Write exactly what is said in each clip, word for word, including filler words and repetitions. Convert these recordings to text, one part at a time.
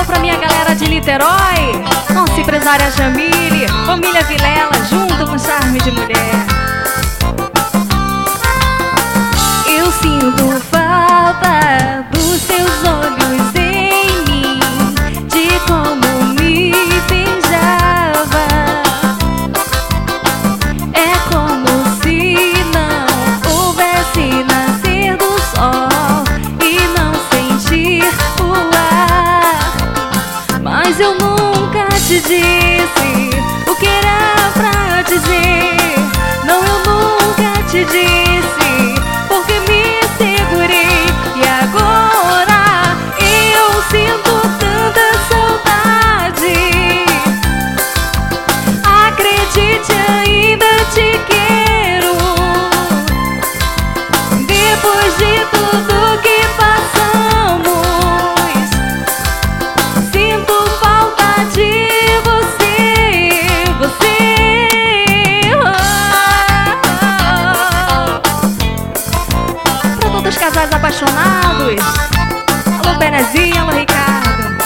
pra minha galera de Niterói, nossa empresária Jamile, família Vilela, junto com charme de mulher. Eu sinto falta dos seus olhos em mim, de como me beijava. É como se não houvesse nascer do sol e não sentir o ar. Mas eu nunca te disse o que era pra dizer. Não, eu nunca te disse, porque me segurei. E agora eu sinto tanta saudade. Acredite, ainda te quero. Depois de tudo que passamos, sinto falta de você, você. Pra todos os casais apaixonados, alô Benezinho, alô Ricardo.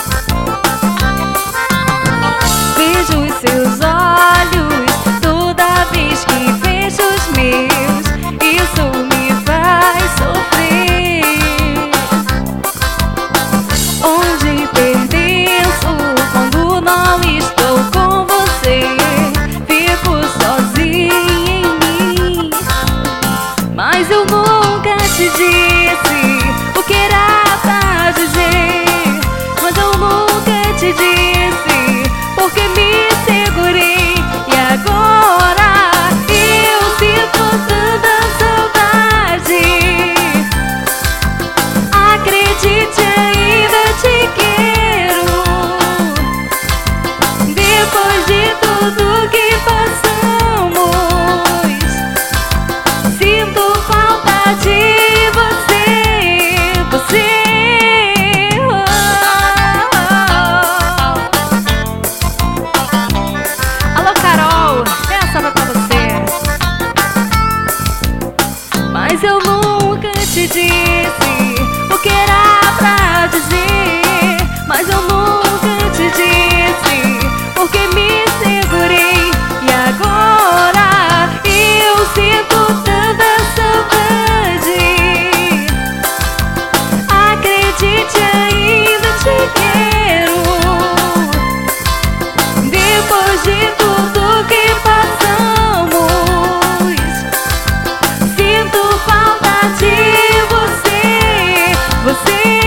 Vejo os seus olhos toda vez que vejo os meus, isso me faz sofrer. Onde pertenço quando não estou com você? Fico sozinha em mim. Mas eu nunca te disse o que era pra dizer. Mas eu nunca te disse, porque me segurei. E agora eu sinto tanta saudade. Acredite, ainda te quero. Depois de tudo que passamos, sinto falta de você, você. Alô Carol, essa vai pra você. Mas eu nunca te disse o que era pra dizer. Mas eu nunca te disse, porque me segurei. E agora eu sinto tanta saudade. Acredite, ainda te quero. Depois de tudo que passamos, sinto falta de você, você.